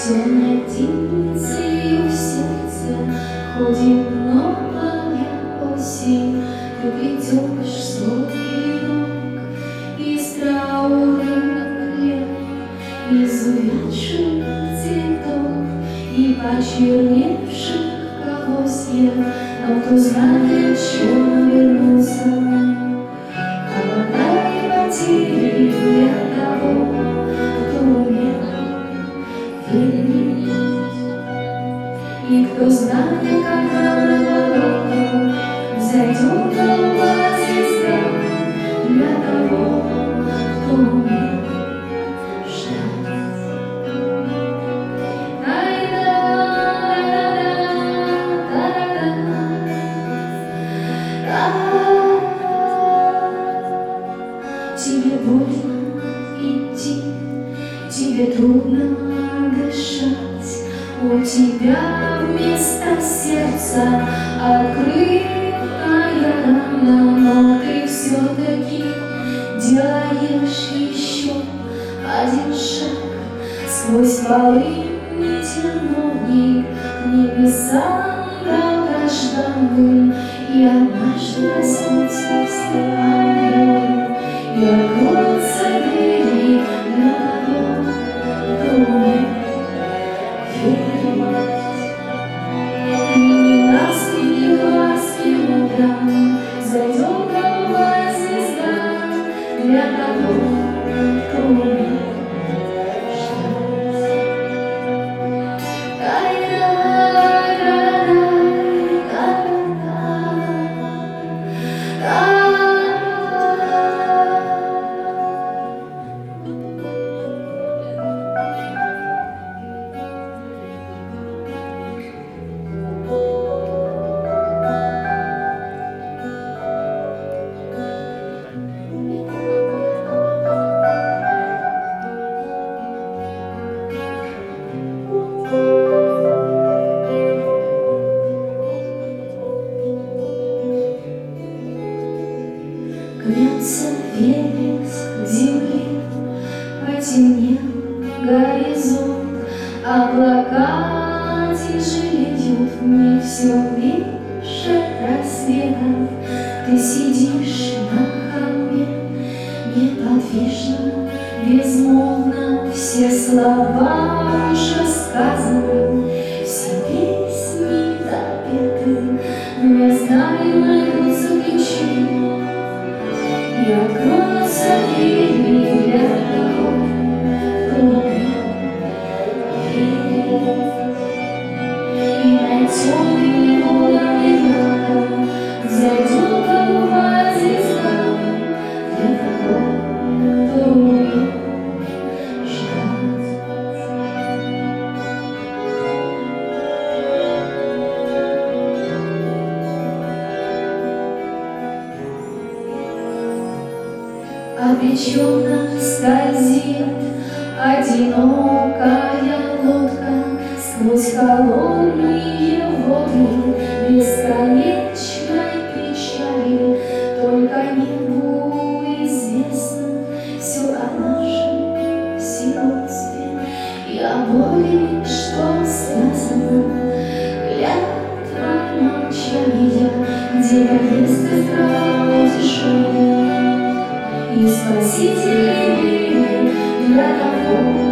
Темной птицей в сердце ходит новая осень. Ты придешь в свой венок из траурных лет, из увядших цветов и почерневших колосьев. Но кто знает, еще вернуться, холода и потери для того, кто умел верить. И кто знает, когда на дорогу взойдет голубая звезда для того, кто умел ждать. Тебе больно идти, тебе трудно дышать, у тебя вместо сердца открытая рана, но ты все-таки делаешь еще один шаг сквозь полынный терновник к небесам долгожданным. И однажды проснутся все ангелы, и откроются двери для того, кто умеет верить. И не ласки, не глазки утром зайдет голубая звезда для того, кто умеет ждать. Гнется верес к земле, потемнел горизонт, облака тяжелеют, в них все меньше рассветов. Ты сидишь на холме, неподвижно, безмолвно, все слова уже сказаны, все песни допеты, но я знаю, найдутся ключи. И откроются двери для того, кто умел верить. И на темный лунный раком взойдет голубая звезда для того, кто умел ждать. Обреченно скользит одинокая лодка сквозь холодные воды бесконечной печали. Только небу известно все о нашем сиротстве и о боли, что связано, клятва молчания, где поездка кровотишь. И спасители для того,